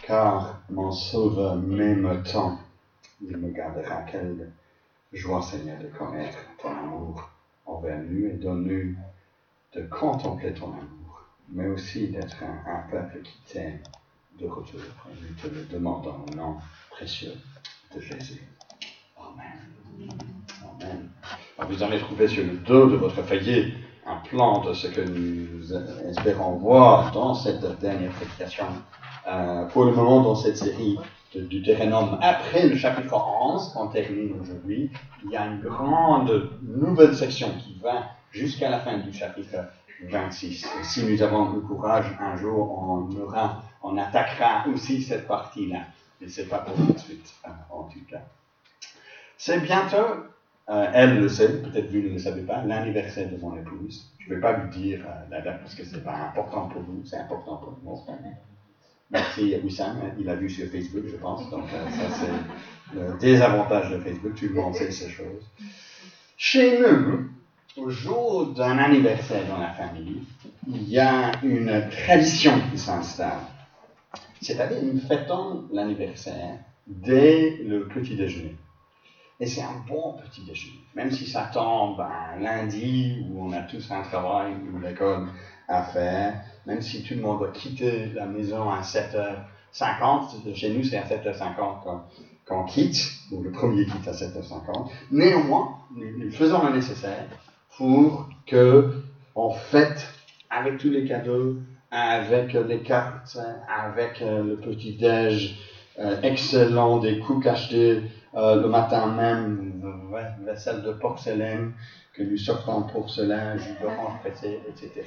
car mon Sauveur m'aime tant, il me gardera. Quelle joie, Seigneur, de connaître ton amour envers nous et donne-nous de contempler ton amour, mais aussi d'être un peuple qui t'aime de retour. Et nous te le demandons au nom précieux de Jésus. Amen. Amen. Alors, vous avez trouvé sur le dos de votre feuillet un plan de ce que nous espérons voir dans cette dernière prédication. Pour le moment, dans cette série de Deutéronome, après le chapitre 11, qu'on termine aujourd'hui, il y a une grande nouvelle section qui va jusqu'à la fin du chapitre 26. Et si nous avons le courage, un jour, on attaquera aussi cette partie-là. Mais ce n'est pas pour tout de suite, en tout cas. C'est bientôt, elle le sait, peut-être vous ne le savez pas, l'anniversaire de mon épouse. Je ne vais pas lui dire la date parce que ce n'est pas important pour vous, c'est important pour moi. Merci Wissam, il a vu sur Facebook, je pense. Donc ça c'est le désavantage de Facebook, tout le monde sait ces choses. Chez nous, au jour d'un anniversaire dans la famille, il y a une tradition qui s'installe. C'est-à-dire, nous fêtons l'anniversaire dès le petit déjeuner. Et c'est un bon petit déjeuner. Même si ça tombe un lundi où on a tous un travail ou l'école à faire, même si tout le monde doit quitter la maison à 7h50, chez nous c'est à 7h50 qu'on quitte, ou le premier quitte à 7h50, néanmoins, nous faisons le nécessaire pour qu'on fête avec tous les cadeaux, avec les cartes, avec le petit-déj excellent, des cooks achetés le matin même, une vaisselle de porcelaine que nous sortons en porcelain, jus d'orange pressé, etc.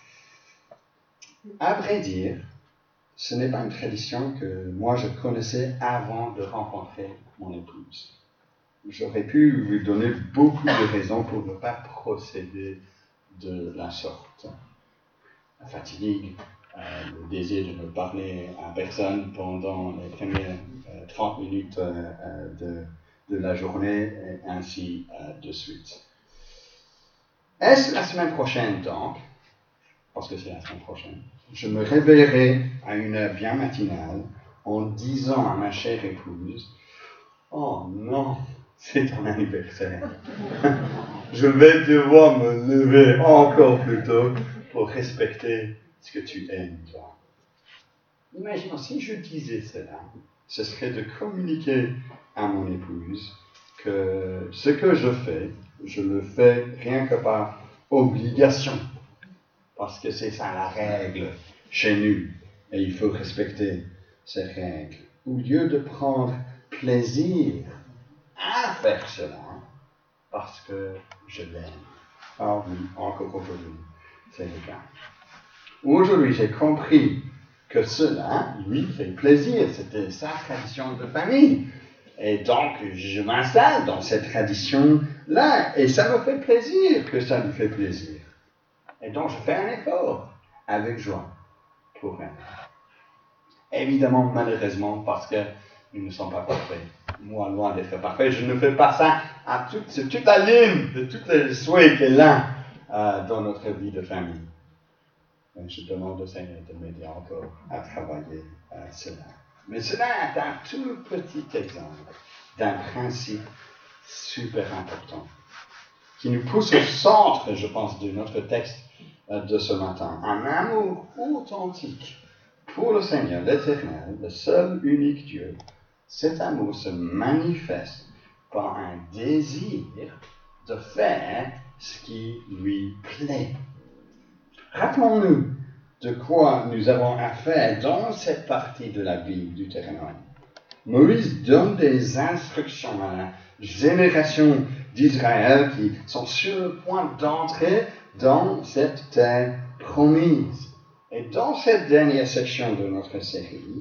À vrai dire, ce n'est pas une tradition que moi je connaissais avant de rencontrer mon épouse. J'aurais pu vous donner beaucoup de raisons pour ne pas procéder de la sorte. La fatigue, le désir de ne parler à personne pendant les premières 30 minutes de la journée, et ainsi de suite. Est-ce la semaine prochaine donc, parce que c'est la semaine prochaine, je me réveillerai à une heure bien matinale en disant à ma chère épouse, « Oh non, c'est ton anniversaire. Je vais devoir me lever encore plus tôt pour respecter ce que tu aimes, toi. » Imaginons, si je disais cela, ce serait de communiquer à mon épouse que ce que je le fais rien que par obligation. Parce que c'est ça la règle chez nous. Et il faut respecter ces règles. Au lieu de prendre plaisir à faire cela, parce que je l'aime. Ah oui, encore aujourd'hui, c'est le cas. Aujourd'hui, j'ai compris que cela lui fait plaisir. C'était sa tradition de famille. Et donc, je m'installe dans cette tradition-là. Et ça me fait plaisir que ça lui fait plaisir. Et donc, je fais un effort avec joie pour elle. Évidemment, malheureusement, parce que nous ne sommes pas parfaits. Moi, loin d'être parfait, je ne fais pas ça sur toute la ligne de tous les souhaits qu'elle a dans notre vie de famille. Et je demande au Seigneur de m'aider encore à travailler cela. Mais cela est un tout petit exemple d'un principe super important qui nous pousse au centre, je pense, de notre texte de ce matin. Un amour authentique pour le Seigneur, l'Éternel, le seul unique Dieu. Cet amour se manifeste par un désir de faire ce qui lui plaît. Rappelons-nous de quoi nous avons affaire dans cette partie de la Bible du Deutéronome. Moïse donne des instructions à la génération d'Israël qui sont sur le point d'entrer dans cette terre promise. Et dans cette dernière section de notre série,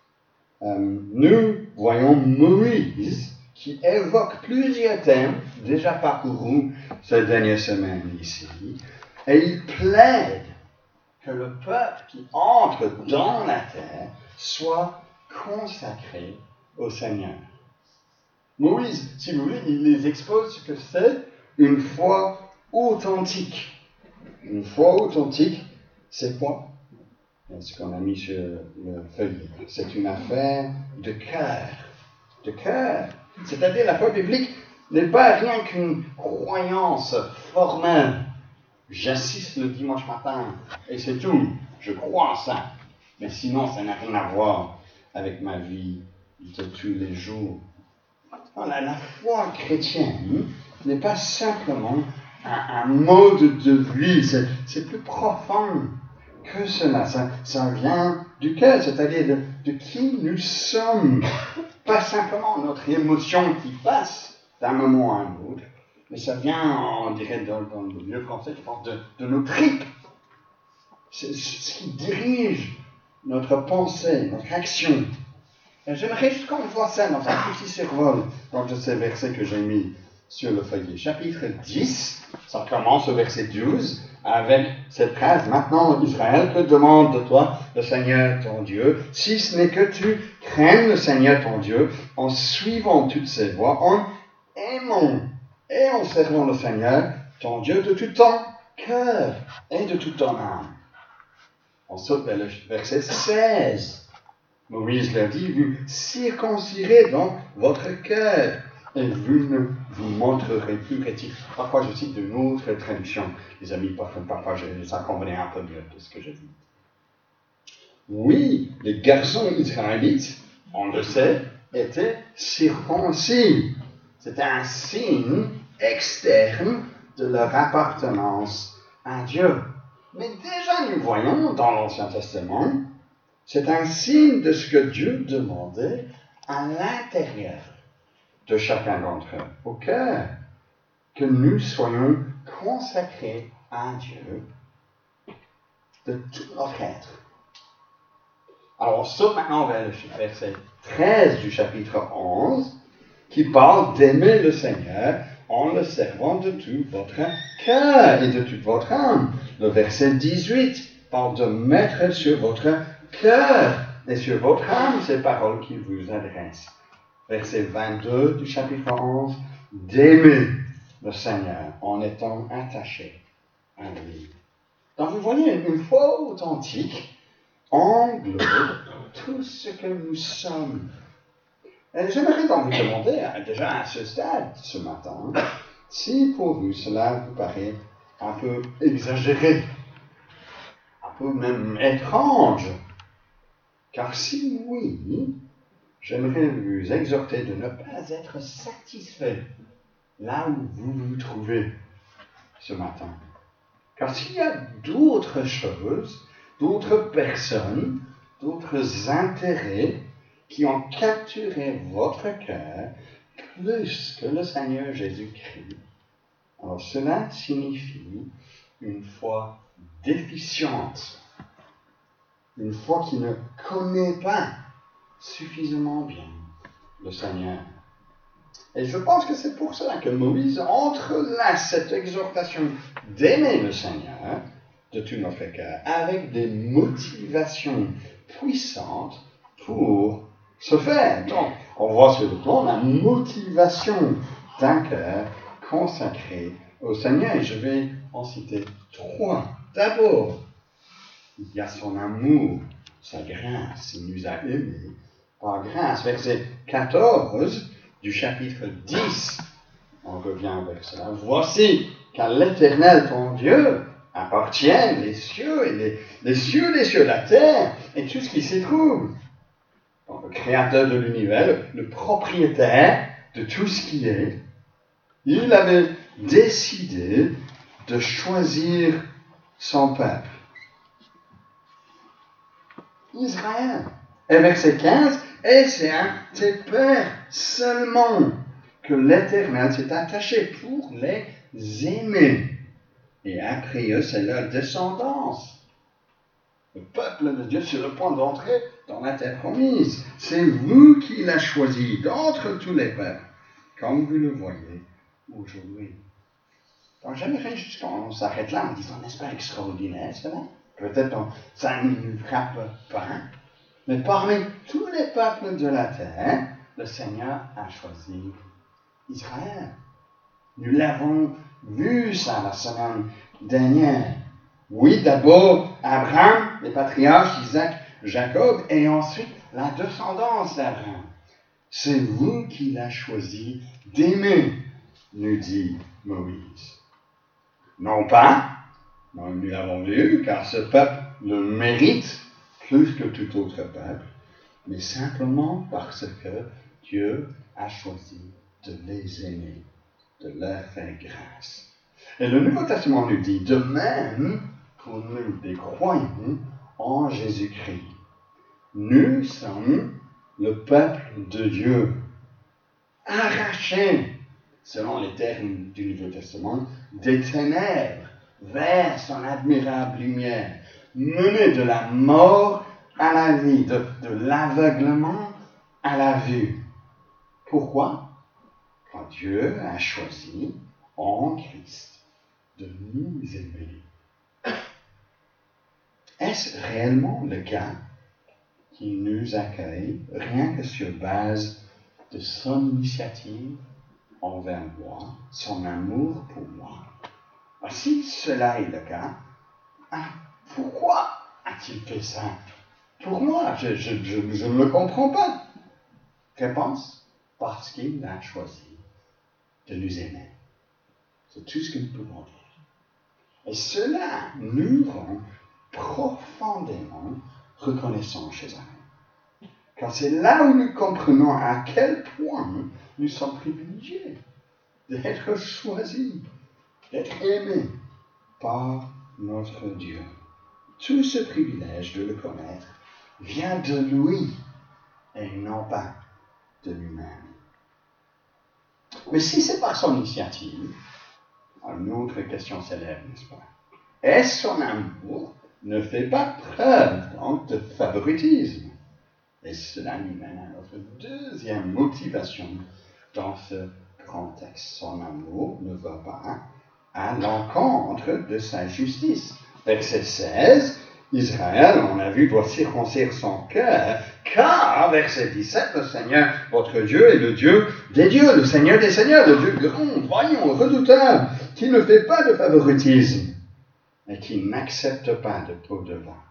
nous voyons Moïse qui évoque plusieurs thèmes déjà parcourus ces dernières semaines ici, et il plaide que le peuple qui entre dans la terre soit consacré au Seigneur. Moïse, si vous voulez, il les expose ce que c'est une foi authentique. Une foi authentique, c'est quoi? ce qu'on a mis sur le feuillet. C'est une affaire de cœur. De cœur. C'est-à-dire la foi biblique n'est pas rien qu'une croyance formelle. J'assiste le dimanche matin et c'est tout. Je crois en ça. Mais sinon, ça n'a rien à voir avec ma vie de tous les jours. La foi chrétienne n'est pas simplement un mode de vie. C'est plus profond que cela. Ça vient du cœur, c'est-à-dire de qui nous sommes. Pas simplement notre émotion qui passe d'un moment à un autre, mais ça vient, on dirait dans le vieux français, je pense, de nos tripes. C'est ce qui dirige notre pensée, notre action. Et j'aimerais juste qu'on voit ça dans un petit survol, dans ces versets que j'ai mis sur le feuillet. Chapitre 10, ça commence au verset 12, avec cette phrase: Maintenant, Israël, que demande de toi le Seigneur ton Dieu, si ce n'est que tu craignes le Seigneur ton Dieu, en suivant toutes ses voies, en aimant et en servant le Seigneur ton Dieu de tout ton cœur et de toute ton âme. On saute vers le verset 16. Moïse leur dit: Vous circoncirez donc votre cœur, et vous ne vous montrerez plus rétifs. Parfois, je cite de autre traduction, les amis, parfois ça convenait un peu mieux de ce que j'ai dit. Oui, les garçons israélites, on le sait, étaient circoncis. C'était un signe externe de leur appartenance à Dieu. Mais déjà, nous voyons dans l'Ancien Testament, c'est un signe de ce que Dieu demandait à l'intérieur de chacun d'entre eux, au cœur, que nous soyons consacrés à Dieu de tout notre être. Alors on saute maintenant vers le verset 13 du chapitre 11, qui parle d'aimer le Seigneur en le servant de tout votre cœur et de toute votre âme. Le verset 18 parle de mettre sur votre cœur et sur votre âme ces paroles qu'il vous adresse. Verset 22 du chapitre 11, d'aimer le Seigneur en étant attaché à lui. Donc vous voyez, une foi authentique englobe tout ce que nous sommes. Et j'aimerais donc vous demander, déjà à ce stade, ce matin, si pour vous cela vous paraît un peu exagéré, un peu même étrange. Car si oui, j'aimerais vous exhorter de ne pas être satisfait là où vous vous trouvez ce matin. Car s'il y a d'autres choses, d'autres personnes, d'autres intérêts qui ont capturé votre cœur plus que le Seigneur Jésus-Christ, alors cela signifie une foi déficiente, une foi qui ne connaît pas suffisamment bien le Seigneur. Et je pense que c'est pour cela que Moïse entrelace cette exhortation d'aimer le Seigneur de tout notre cœur avec des motivations puissantes pour se faire. Donc, on voit sur le plan la motivation d'un cœur consacré au Seigneur. Et je vais en citer 3. D'abord, il y a son amour, sa grâce. Il nous a aimés par grâce. Verset 14 du chapitre 10. On revient vers cela. Voici qu'à l'Éternel ton Dieu appartiennent les cieux et les cieux, la terre et tout ce qui s'y trouve. Donc, le créateur de l'univers, le propriétaire de tout ce qui est, il avait décidé de choisir son peuple. Israël. Et verset 15, et c'est à tes pères seulement que l'Éternel s'est attaché pour les aimer. Et après eux, c'est leur descendance. Le peuple de Dieu sur le point d'entrer dans la terre promise. C'est vous qui l'avez choisi d'entre tous les peuples, comme vous le voyez aujourd'hui. Donc j'aimerais juste qu'on s'arrête là en disant, n'est-ce pas extraordinaire cela? Peut-être ça ne nous frappe pas, mais parmi tous les peuples de la terre, le Seigneur a choisi Israël. Nous l'avons vu ça la semaine dernière. Oui, d'abord Abraham, les patriarches, Isaac, Jacob, et ensuite la descendance d'Abraham. C'est vous qui l'avez choisi d'aimer, nous dit Moïse. Non pas, nous l'avons vu, car ce peuple le mérite plus que tout autre peuple, mais simplement parce que Dieu a choisi de les aimer, de leur faire grâce. Et le Nouveau Testament nous dit de même pour nous, des croyants en Jésus-Christ. Nous sommes le peuple de Dieu, arraché, selon les termes du Nouveau Testament, des ténèbres vers son admirable lumière, mené de la mort à la vie, de l'aveuglement à la vue. Pourquoi? Car Dieu a choisi en Christ de nous aimer. Est-ce réellement le cas qu'il nous accueille rien que sur base de son initiative envers moi, son amour pour moi? Si cela est le cas, pourquoi a-t-il fait ça pour moi? Je ne le comprends pas. Réponse: parce qu'il a choisi de nous aimer. C'est tout ce que nous pouvons dire. Et cela nous rend profondément reconnaissants chez eux. Car c'est là où nous comprenons à quel point nous sommes privilégiés d'être choisis, d'être aimés par notre Dieu. Tout ce privilège de le connaître vient de lui et non pas de lui-même. Mais si c'est par son initiative, une autre question s'élève, n'est-ce pas? Est-ce son amour ne fait pas preuve donc de favoritisme? Et cela nous mène à notre deuxième motivation dans ce grand texte. Son amour ne va pas à l'encontre de sa justice. Verset 16, Israël, on a vu, doit circoncire son cœur, car, verset 17, le Seigneur, votre Dieu, est le Dieu des dieux, le Seigneur des seigneurs, le Dieu grand, voyons, redoutable, qui ne fait pas de favoritisme et qui n'accepte pas de pot de vin.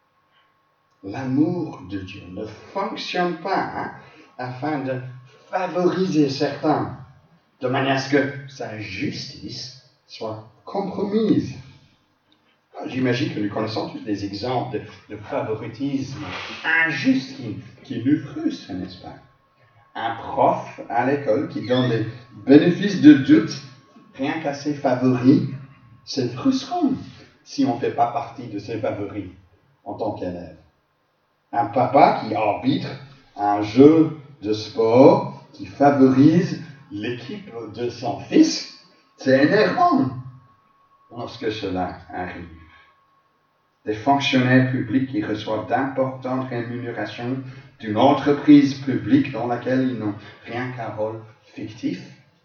L'amour de Dieu ne fonctionne pas afin de favoriser certains, de manière à ce que sa justice soit compromise. J'imagine que nous connaissons tous des exemples de favoritisme injuste qui nous frustre, n'est-ce pas? Un prof à l'école qui donne des bénéfices de doute rien qu'à ses favoris, c'est frustrant si on ne fait pas partie de ses favoris en tant qu'élève. Un papa qui arbitre un jeu de sport qui favorise l'équipe de son fils, c'est énervant lorsque cela arrive. Des fonctionnaires publics qui reçoivent d'importantes rémunérations d'une entreprise publique dans laquelle ils n'ont rien qu'un rôle fictif,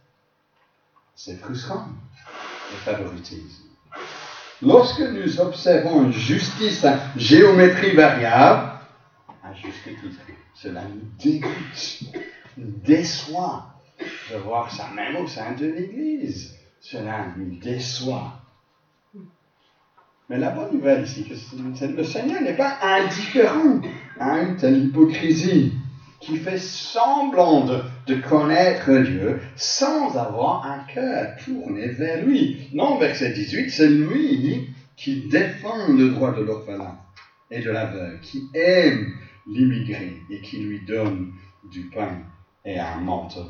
c'est frustrant, le favoritisme. Lorsque nous observons une justice à géométrie variable, à juste titre, cela nous dégoûte, nous déçoit de voir ça même au sein de l'Église. Cela nous déçoit. Mais la bonne nouvelle ici, que le Seigneur n'est pas indifférent à une telle hypocrisie qui fait semblant de connaître Dieu sans avoir un cœur tourné vers lui. Non, verset 18, c'est lui qui défend le droit de l'orphelin et de l'aveugle, qui aime l'immigré et qui lui donne du pain et un manteau.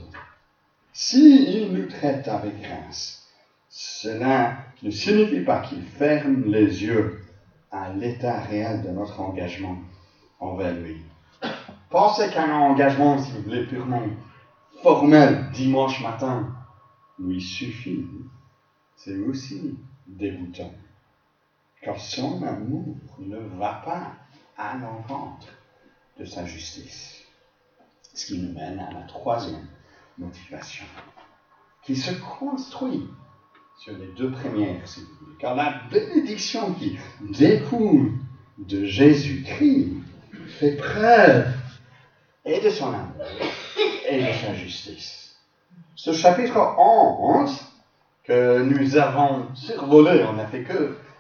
S'il nous traite avec grâce, cela ne signifie pas qu'il ferme les yeux à l'état réel de notre engagement envers lui. Pensez qu'un engagement, si vous voulez, purement formel, dimanche matin, lui suffit. C'est aussi dégoûtant. Car son amour ne va pas à l'encontre de sa justice. Ce qui nous mène à la troisième motivation, qui se construit sur les deux premières, si vous voulez. Car la bénédiction qui découle de Jésus-Christ fait preuve et de son amour et de sa justice. Ce chapitre 11 que nous avons survolé, on n'a fait que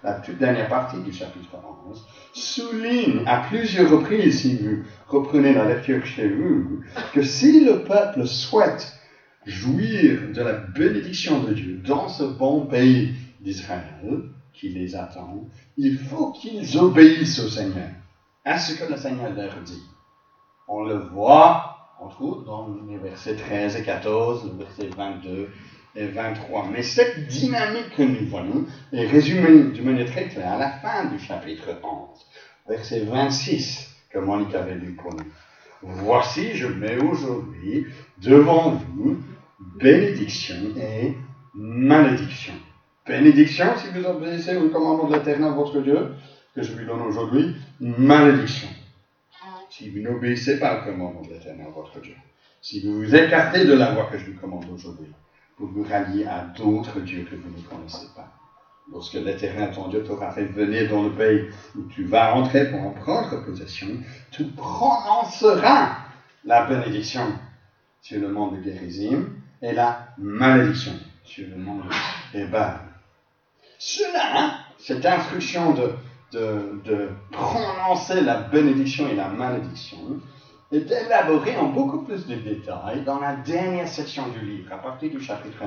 la toute dernière partie du chapitre 11, souligne à plusieurs reprises, si vous reprenez la lecture chez vous, que si le peuple souhaite jouir de la bénédiction de Dieu dans ce bon pays d'Israël qui les attend, il faut qu'ils obéissent au Seigneur, à ce que le Seigneur leur dit. On le voit, entre autres, dans les versets 13 et 14, le verset 22 et 23. Mais cette dynamique que nous voyons est résumée d'une manière très claire à la fin du chapitre 11, verset 26, que Monique avait lu pour nous. Voici, je mets aujourd'hui devant vous bénédiction et malédiction. Bénédiction, si vous obéissez au commandement de l'Éternel, votre Dieu, que je lui donne aujourd'hui, malédiction. Si vous n'obéissez pas au commandement de l'Éternel, votre Dieu, si vous vous écartez de la voie que je vous commande aujourd'hui, vous vous ralliez à d'autres dieux que vous ne connaissez pas. Lorsque l'Éternel, ton Dieu, t'aura fait venir dans le pays où tu vas entrer pour en prendre possession, tu prononceras la bénédiction sur le nom de Gérizim et la malédiction sur le nom d'Ébal. Cela, cette instruction de prononcer la bénédiction et la malédiction, est élaborée en beaucoup plus de détails dans la dernière section du livre, à partir du chapitre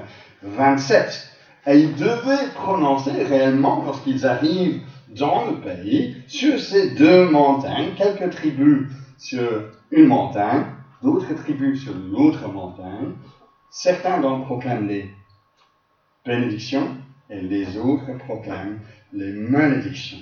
27. Et ils devaient prononcer réellement, lorsqu'ils arrivent dans le pays, sur ces deux montagnes, quelques tribus sur une montagne, d'autres tribus sur l'autre montagne. Certains donc proclament les bénédictions et les autres proclament les malédictions.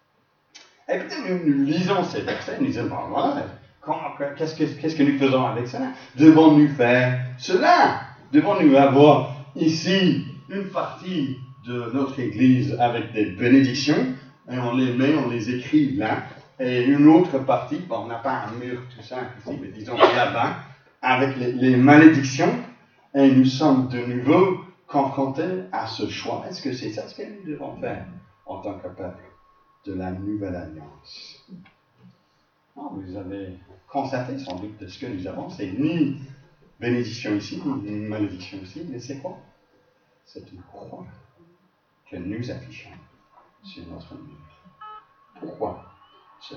Et peut-être nous lisons ces versets, nous disons, voilà, qu'est-ce que nous faisons avec cela? Devons-nous faire cela? Devons-nous avoir ici une partie de notre Église avec des bénédictions, et on les écrit là, et une autre partie, on n'a pas un mur tout simple ici, mais disons là-bas, avec les malédictions, et nous sommes de nouveau confrontés à ce choix. Est-ce que c'est ça ce que nous devons faire en tant que peuple de la nouvelle alliance? Non, vous avez constaté sans doute de ce que nous avons, c'est ni bénédiction ici, ni malédiction ici, mais c'est quoi? C'est une croix que nous affichons sur notre mur. Pourquoi cela?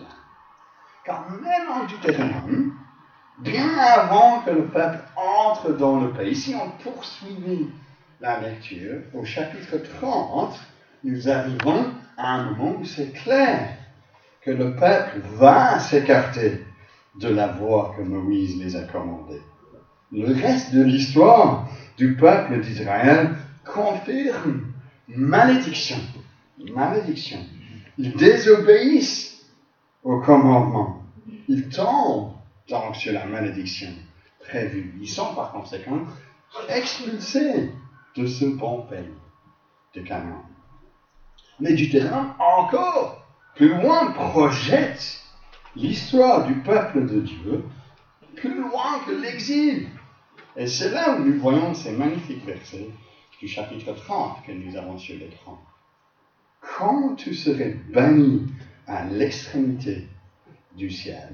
Car même en Deutéronome, bien avant que le peuple entre dans le pays, si on poursuivait la lecture, au chapitre 30, nous arrivons à un moment où c'est clair que le peuple va s'écarter de la voie que Moïse les a commandée. Le reste de l'histoire du peuple d'Israël confirme malédiction. Malédiction. Ils désobéissent au commandement. Ils tombent donc sur la malédiction prévue. Ils sont par conséquent expulsés de ce bon pays de Canaan. Mais Deutéronome, encore plus loin, projette l'histoire du peuple de Dieu plus loin que l'exil. Et c'est là où nous voyons ces magnifiques versets du chapitre 30 que nous avons sur l'écran. Quand tu serais banni à l'extrémité du ciel,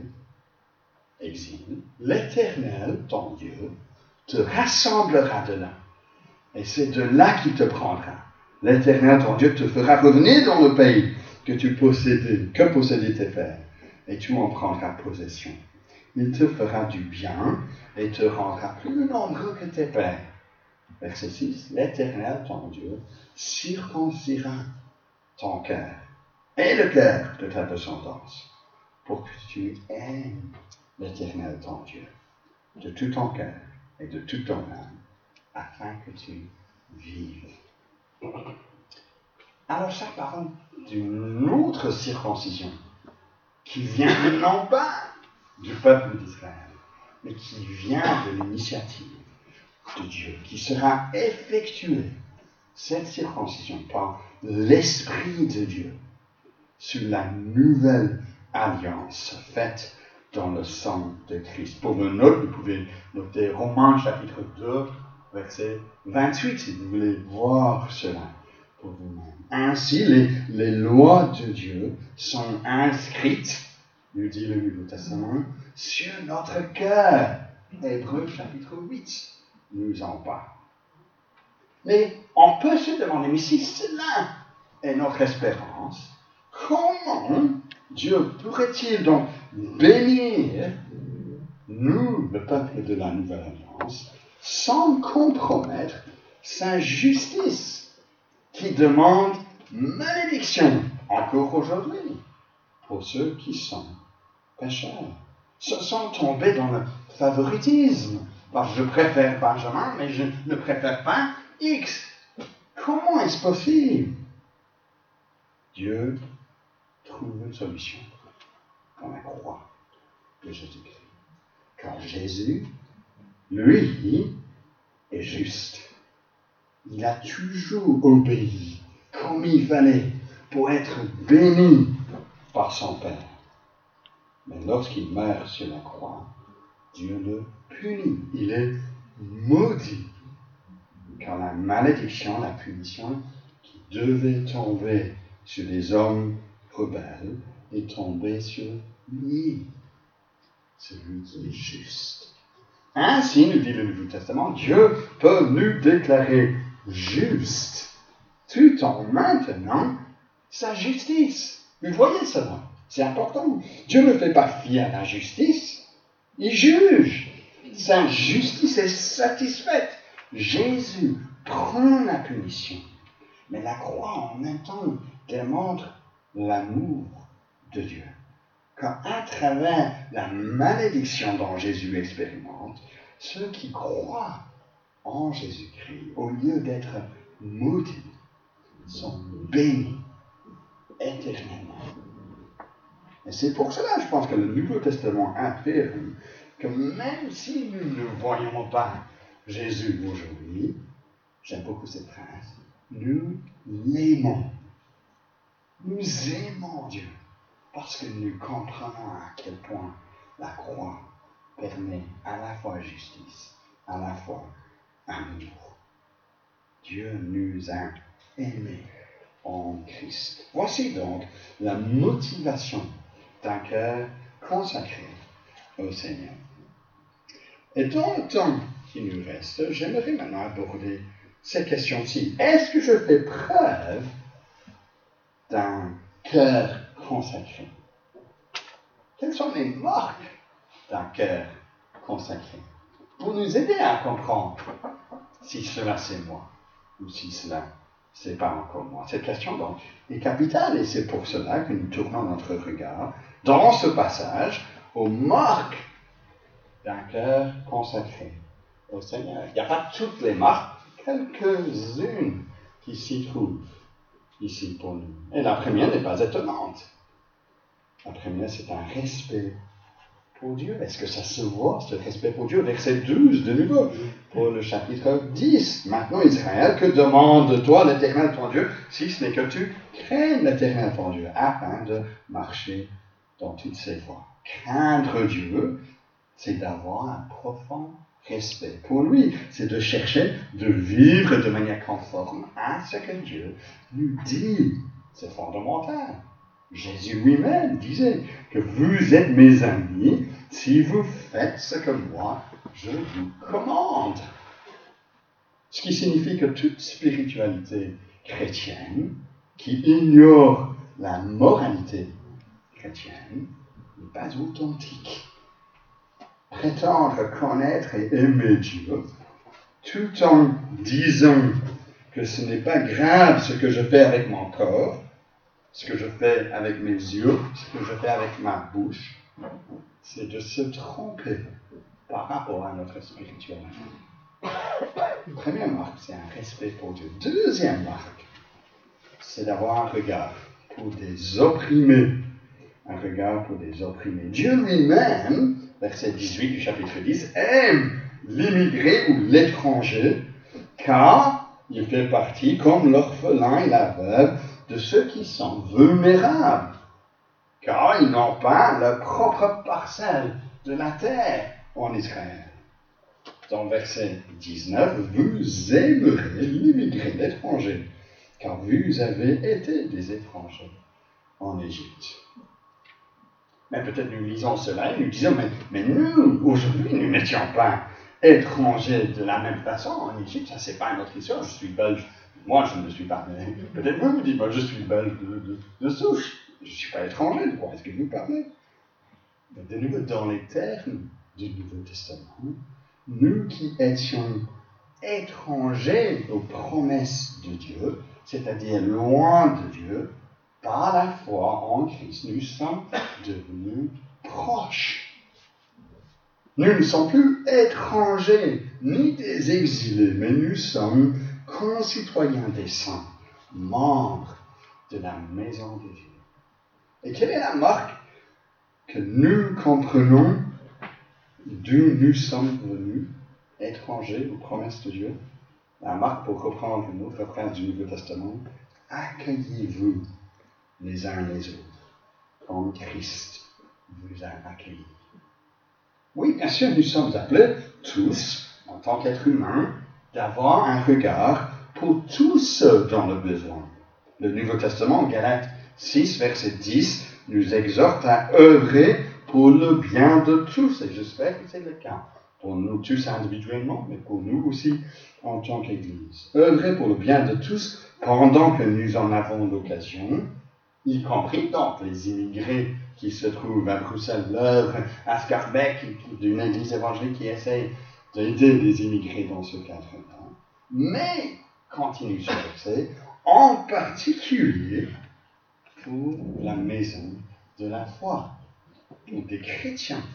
exil, l'Éternel, ton Dieu, te rassemblera de là. Et c'est de là qu'il te prendra. L'Éternel, ton Dieu, te fera revenir dans le pays que possédaient tes pères, et tu en prendras possession. Il te fera du bien et te rendra plus nombreux que tes pères. Verset 6. L'Éternel, ton Dieu, circoncira ton cœur et le cœur de ta descendance pour que tu aimes l'Éternel, ton Dieu, de tout ton cœur et de toute ton âme, afin que tu vives. Alors ça parle d'une autre circoncision qui vient non pas du peuple d'Israël, mais qui vient de l'initiative de Dieu, qui sera effectuée, cette circoncision, par l'Esprit de Dieu, sur la nouvelle alliance faite dans le sang de Christ. Pour vos notes, vous pouvez noter Romains chapitre 2, verset 28, si vous voulez voir cela pour vous-même. Ainsi, les lois de Dieu sont inscrites, nous dit le Nouveau Testament, sur notre cœur. Hébreux chapitre 8 nous en parle. Mais on peut se demander, mais si cela est notre espérance, comment Dieu pourrait-il donc bénir nous, le peuple de la Nouvelle Alliance, sans compromettre sa justice qui demande malédiction encore aujourd'hui pour ceux qui sont pécheurs, sans tomber dans le favoritisme. Parce que je préfère Benjamin, mais je ne préfère pas X. Comment est-ce possible? Dieu trouve une solution dans la croix de Jésus-Christ. Car Jésus, lui, est juste. Il a toujours obéi comme il fallait pour être béni par son Père. Mais lorsqu'il meurt sur la croix, Dieu le punit. Il est maudit. Car la malédiction, la punition qui devait tomber sur les hommes rebelles est tombée sur lui, celui qui est juste. Ainsi, nous dit le Nouveau Testament, Dieu peut nous déclarer justes tout en maintenant sa justice. Vous voyez cela? C'est important. Dieu ne fait pas fi à la justice. Il juge. Sa justice est satisfaite. Jésus prend la punition. Mais la croix, en même temps, démontre l'amour de Dieu. Car à travers la malédiction dont Jésus expérimente, ceux qui croient en Jésus-Christ, au lieu d'être maudits, sont bénis éternellement. Et c'est pour cela, je pense, que le Nouveau Testament affirme que même si nous ne voyons pas Jésus aujourd'hui, j'aime beaucoup cette phrase, nous l'aimons. Nous aimons Dieu parce que nous comprenons à quel point la croix permet à la fois justice, à la fois amour. Dieu nous a aimés en Christ. Voici donc la motivation d'un cœur consacré au Seigneur. Et dans le temps qui nous reste, j'aimerais maintenant aborder ces questions-ci. Est-ce que je fais preuve d'un cœur consacré? Quelles sont les marques d'un cœur consacré? Pour nous aider à comprendre si cela c'est moi ou si cela c'est pas encore moi. Cette question donc est capitale et c'est pour cela que nous tournons notre regard dans ce passage aux marques d'un cœur consacré au Seigneur. Il n'y a pas toutes les marques, quelques-unes qui s'y trouvent ici pour nous. Et la première n'est pas étonnante. La première, c'est un respect pour Dieu. Est-ce que ça se voit, ce respect pour Dieu? Verset 12, de nouveau, pour le chapitre 10. Maintenant, Israël, que demande-toi l'Éternel ton Dieu, si ce n'est que tu craignes l'Éternel ton Dieu, afin de marcher dans toutes ses voies. Craindre Dieu, c'est d'avoir un profond respect pour lui. C'est de chercher de vivre de manière conforme à ce que Dieu nous dit. C'est fondamental. Jésus lui-même disait que vous êtes mes amis si vous faites ce que moi je vous commande. Ce qui signifie que toute spiritualité chrétienne qui ignore la moralité chrétienne n'est pas authentique. Prétendre connaître et aimer Dieu tout en disant que ce n'est pas grave ce que je fais avec mon corps, ce que je fais avec mes yeux, ce que je fais avec ma bouche, c'est de se tromper par rapport à notre spiritualité. Première marque, c'est un respect pour Dieu. Deuxième marque, c'est d'avoir un regard pour des opprimés. Un regard pour des opprimés. Dieu lui-même, verset 18 du chapitre 10, aime l'immigré ou l'étranger, car il fait partie, comme l'orphelin et la veuve, de ceux qui sont vulnérables, car ils n'ont pas leur propre parcelle de la terre en Israël. Dans le verset 19, vous aimerez l'immigré, l'étranger, car vous avez été des étrangers en Égypte. Mais peut-être nous lisons cela et nous disons, mais nous, aujourd'hui, nous n'étions pas étrangers de la même façon en Égypte, ça c'est pas notre histoire, je suis belge Moi, je ne le suis pas, mais peut-être vous dites, moi, je suis belge de souche. Je ne suis pas étranger, de quoi est-ce que vous parlez? Mais de nouveau, dans les termes du Nouveau Testament, nous qui étions étrangers aux promesses de Dieu, c'est-à-dire loin de Dieu, par la foi en Christ, nous sommes devenus proches. Nous ne sommes plus étrangers, ni des exilés, mais nous sommes concitoyens des saints, membres de la maison de Dieu. Et quelle est la marque que nous comprenons d'où nous sommes venus, étrangers aux promesses de Dieu? La marque, pour reprendre une autre phrase du Nouveau Testament, accueillez-vous les uns les autres, comme Christ vous a accueillis. Oui, bien sûr, nous sommes appelés tous, en tant qu'êtres humains, d'avoir un regard pour tous ceux dans le besoin. Le Nouveau Testament, Galates 6, verset 10, nous exhorte à œuvrer pour le bien de tous, et j'espère que c'est le cas. Pour nous tous individuellement, mais pour nous aussi en tant qu'Église. Œuvrer pour le bien de tous pendant que nous en avons l'occasion, y compris donc les immigrés qui se trouvent à Bruxelles-L'Œuvre, à Scarbeck, d'une église évangélique qui essaie d'aider les immigrés dans ce cadre-là. Mais, continue ce verset, en particulier pour la maison de la foi, pour des chrétiens.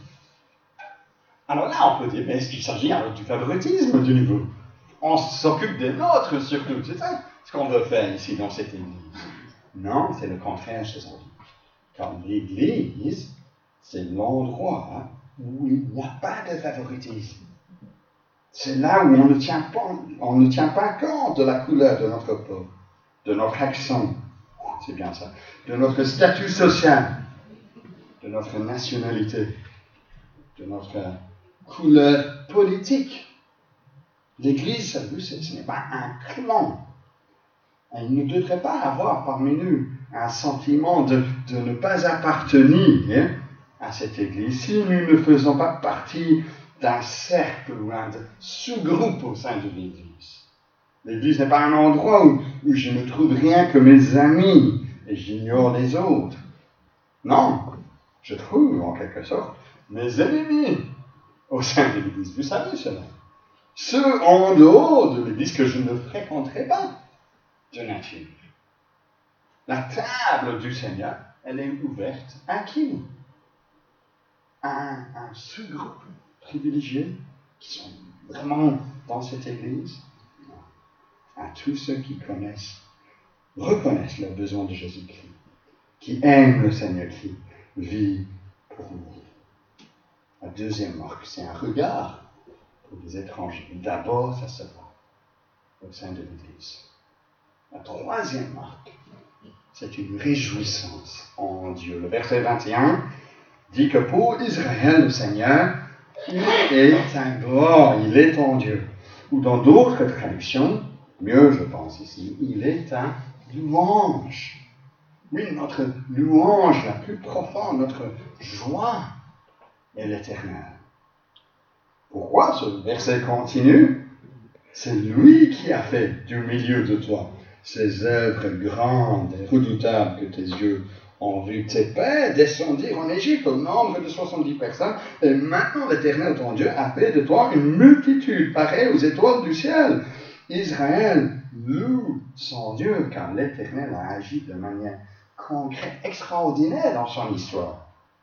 Alors là, on peut dire, mais est-ce qu'il s'agit alors du favoritisme de nouveau? On s'occupe des nôtres surtout, c'est ça ce qu'on veut faire ici dans cette église. Non, c'est le contraire, chers amis. Car l'église, c'est l'endroit où il n'y a pas de favoritisme. C'est là où on ne tient pas compte de la couleur de notre peau, de notre accent, c'est bien ça, de notre statut social, de notre nationalité, de notre couleur politique. L'Église, ce n'est pas un clan. Il ne devrait pas avoir parmi nous un sentiment de ne pas appartenir à cette Église si nous ne faisons pas partie d'un cercle ou d'un sous-groupe au sein de l'Église. L'Église n'est pas un endroit où je ne trouve rien que mes amis et j'ignore les autres. Non, je trouve en quelque sorte mes ennemis au sein de l'Église. Vous savez cela. Ceux en dehors de l'Église que je ne fréquenterai pas de nature. La table du Seigneur, elle est ouverte à qui? À un sous-groupe privilégié qui sont vraiment dans cette Église? Non. À tous ceux qui reconnaissent le besoin de Jésus-Christ, qui aiment le Seigneur, qui vit pour nous. La deuxième marque, c'est un regard pour les étrangers. D'abord, ça se voit au sein de l'Église. La troisième marque, c'est une réjouissance en Dieu. Le verset 21 dit que pour Israël, le Seigneur, il est un grand, il est en Dieu. Ou dans d'autres traductions, mieux je pense ici, il est un louange. Oui, notre louange la plus profonde, notre joie est l'Éternel. Pourquoi ce verset continue? C'est lui qui a fait du milieu de toi ces œuvres grandes et redoutables que tes yeux ont vu. Tes pères descendirent en Égypte au nombre de 70 personnes, et maintenant l'Éternel ton Dieu a fait de toi une multitude pareille aux étoiles du ciel. Israël loue son Dieu, car l'Éternel a agi de manière concrète, extraordinaire dans son histoire.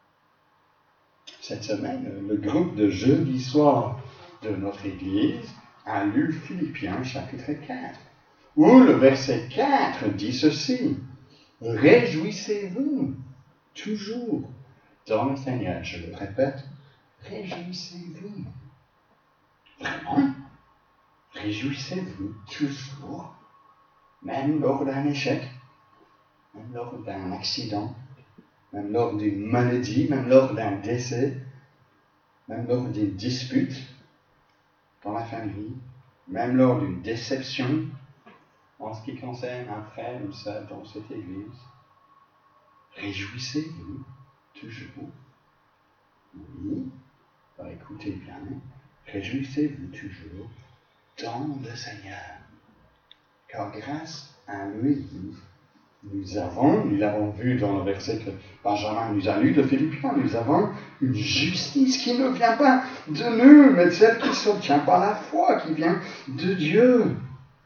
Cette semaine, le groupe de jeudi soir de notre Église a lu Philippiens chapitre 4, où le verset 4 dit ceci: « Réjouissez-vous toujours dans le Seigneur. » Je le répète, réjouissez-vous. Vraiment, réjouissez-vous toujours, même lors d'un échec, même lors d'un accident, même lors d'une maladie, même lors d'un décès, même lors d'une dispute dans la famille, même lors d'une déception en ce qui concerne un frère ou sœur dans cette Église. Réjouissez-vous toujours. Oui, écoutez bien, réjouissez-vous toujours dans le Seigneur. car grâce à lui, nous l'avons vu dans le verset que Benjamin nous a lu de Philippiens, nous avons une justice qui ne vient pas de nous, mais celle qui s'obtient par la foi, qui vient de Dieu.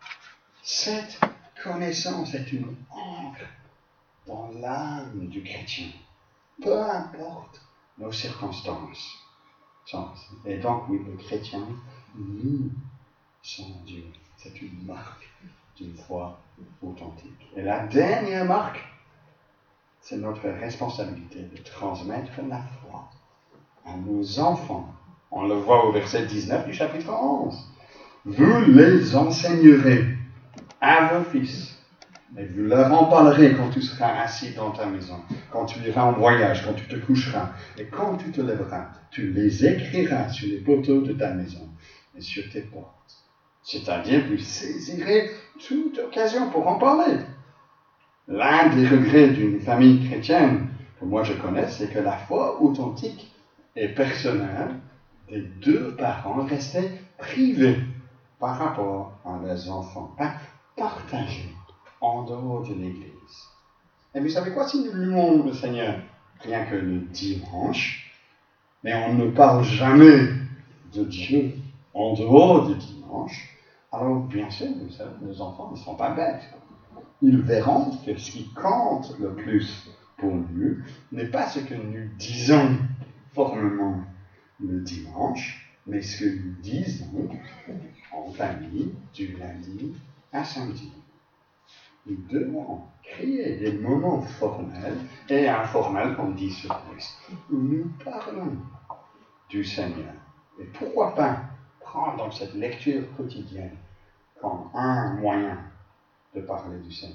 Cette connaissance est une encre dans l'âme du chrétien, peu importe nos circonstances. Et donc, oui, le chrétien, nous sommes Dieu. C'est une marque d'une foi authentique. Et la dernière marque, c'est notre responsabilité de transmettre la foi à nos enfants. On le voit au verset 19 du chapitre 11. Vous les enseignerez à vos fils. Et vous leur en parlerez quand tu seras assis dans ta maison, quand tu iras en voyage, quand tu te coucheras, et quand tu te lèveras, tu les écriras sur les poteaux de ta maison et sur tes portes. C'est-à-dire, vous saisirez toute occasion pour en parler. L'un des regrets d'une famille chrétienne que moi je connais, c'est que la foi authentique et personnelle des deux parents restait privée par rapport à leurs enfants, pas partagée en dehors de l'Église. Et vous savez quoi, si nous louons le Seigneur rien que le dimanche, mais on ne parle jamais de Dieu en dehors du dimanche, alors bien sûr, vous savez, nos enfants ne sont pas bêtes. Ils verront que ce qui compte le plus pour nous n'est pas ce que nous disons formellement le dimanche, mais ce que nous disons en famille du lundi à samedi. Nous devons créer des moments formels et informels, comme dit ce texte, où nous parlons du Seigneur. Et pourquoi pas prendre cette lecture quotidienne comme un moyen de parler du Seigneur.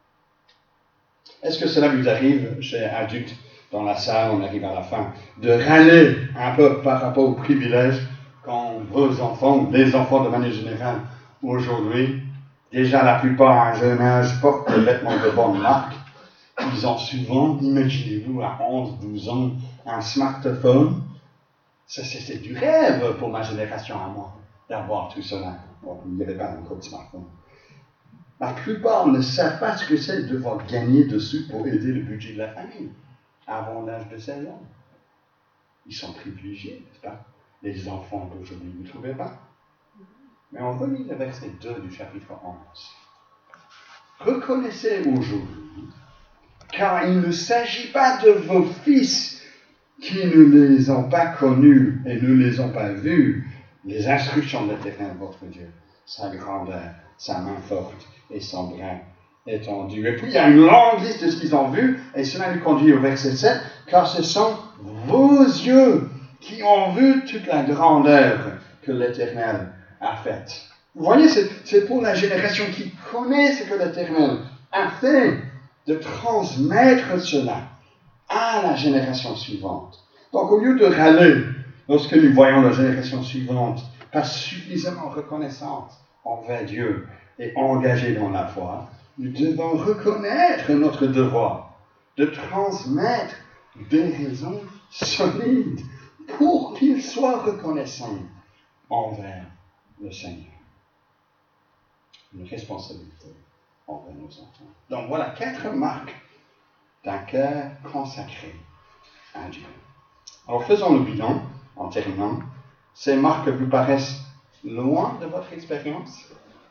Est-ce que cela vous arrive, chers adultes, dans la salle, on arrive à la fin, de râler un peu par rapport aux privilèges quand vos enfants, les enfants de manière générale, aujourd'hui, déjà la plupart à un jeune âge portent des vêtements de bonne marque. Ils ont souvent, imaginez-vous, à 11, 12 ans, un smartphone. C'est du rêve pour ma génération à moi, d'avoir tout cela. Bon, il n'y avait pas encore de smartphone. La plupart ne savent pas ce que c'est de devoir gagner dessus pour aider le budget de la famille, avant l'âge de 16 ans. Ils sont privilégiés, n'est-ce pas? Les enfants d'aujourd'hui, vous ne trouvez pas? Mais on relit le verset 2 du chapitre 11. Reconnaissez aujourd'hui, car il ne s'agit pas de vos fils qui ne les ont pas connus et ne les ont pas vus, les instructions de l'Éternel, votre Dieu, sa grandeur, sa main forte et son bras étendu. Et puis il y a une longue liste de ce qu'ils ont vu, et cela nous conduit au verset 7, car ce sont vos yeux qui ont vu toute la grandeur que l'Éternel a faite. Vous voyez, c'est pour la génération qui connaît ce que l'Éternel a fait, de transmettre cela à la génération suivante. Donc au lieu de râler, lorsque nous voyons la génération suivante pas suffisamment reconnaissante envers Dieu et engagée dans la foi, nous devons reconnaître notre devoir de transmettre des raisons solides pour qu'ils soient reconnaissants envers le Seigneur. Une responsabilité envers nos enfants. Donc voilà 4 marques d'un cœur consacré à Dieu. Alors faisons le bilan en terminant. Ces marques vous paraissent loin de votre expérience?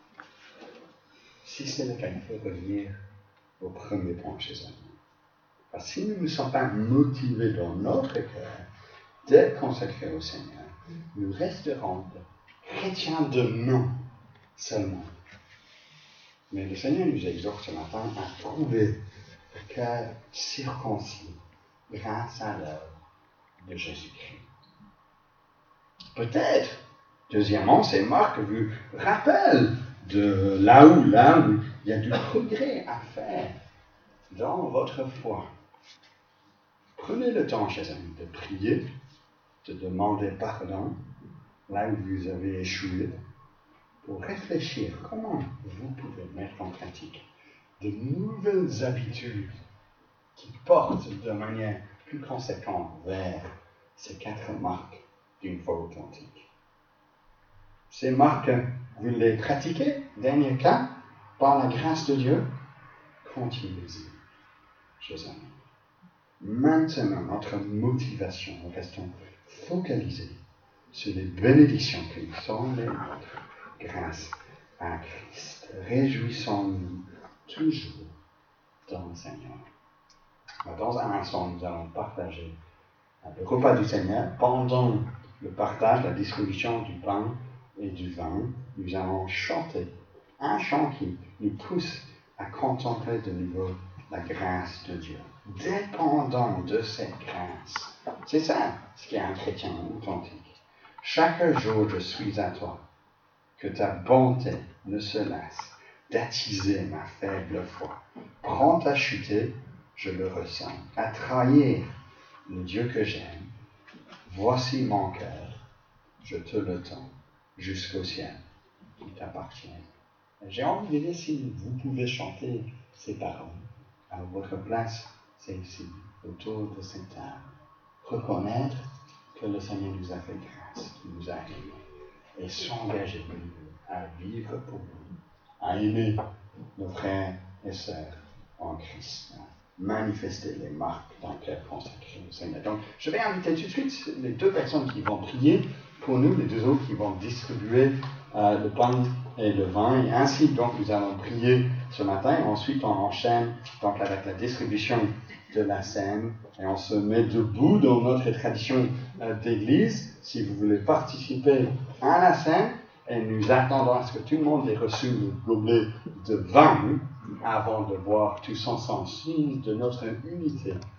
Si c'est le cas, il faut revenir au premier point chez nous. Parce que si nous ne sommes pas motivés dans notre cœur d'être consacrés au Seigneur, nous resterons chrétiens de nom seulement. Mais le Seigneur nous exhorte ce matin à trouver le cœur circoncis grâce à l'œuvre de Jésus-Christ. Peut-être, deuxièmement, ces marques vous rappellent de là où il y a du progrès à faire dans votre foi. Prenez le temps, chers amis, de prier, de demander pardon là où vous avez échoué, pour réfléchir comment vous pouvez mettre en pratique de nouvelles habitudes qui portent de manière plus conséquente vers ces 4 marques d'une foi authentique. Ces marques, vous les pratiquez, dernier cas, par la grâce de Dieu, continuez-y, chers amis. Maintenant, notre motivation, nous restons focalisés sur les bénédictions qui sont les nôtres grâce à Christ. Réjouissons-nous toujours dans le Seigneur. Dans un instant, nous allons partager le repas du Seigneur. Pendant le partage, la distribution du pain et du vin, nous allons chanter un chant qui nous pousse à contempler de nouveau la grâce de Dieu. Dépendant de cette grâce. C'est ça ce qu'est un chrétien authentique. Chaque jour, je suis à toi. Que ta bonté ne se lasse d'attiser ma faible foi. Prends à chuter, je le ressens. À trahir le Dieu que j'aime. Voici mon cœur, je te le tends jusqu'au ciel qui t'appartient. J'ai envie de dire si vous pouvez chanter ces paroles à votre place, c'est ici, autour de cette table. Reconnaître que le Seigneur nous a fait grâce, qu'il nous a aimés, et s'engager à vivre pour lui, à aimer nos frères et sœurs en Christ, manifester les marques d'un cœur consacré au Seigneur. Donc, je vais inviter tout de suite les deux personnes qui vont prier pour nous, les deux autres qui vont distribuer le pain et le vin. Et ainsi, donc, nous allons prier ce matin. Et ensuite, on enchaîne donc, avec la distribution de la scène. Et on se met debout dans notre tradition d'église. Si vous voulez participer à la scène, et nous attendons à ce que tout le monde ait reçu le gobelet de vin avant de boire tous ensemble, signe de notre unité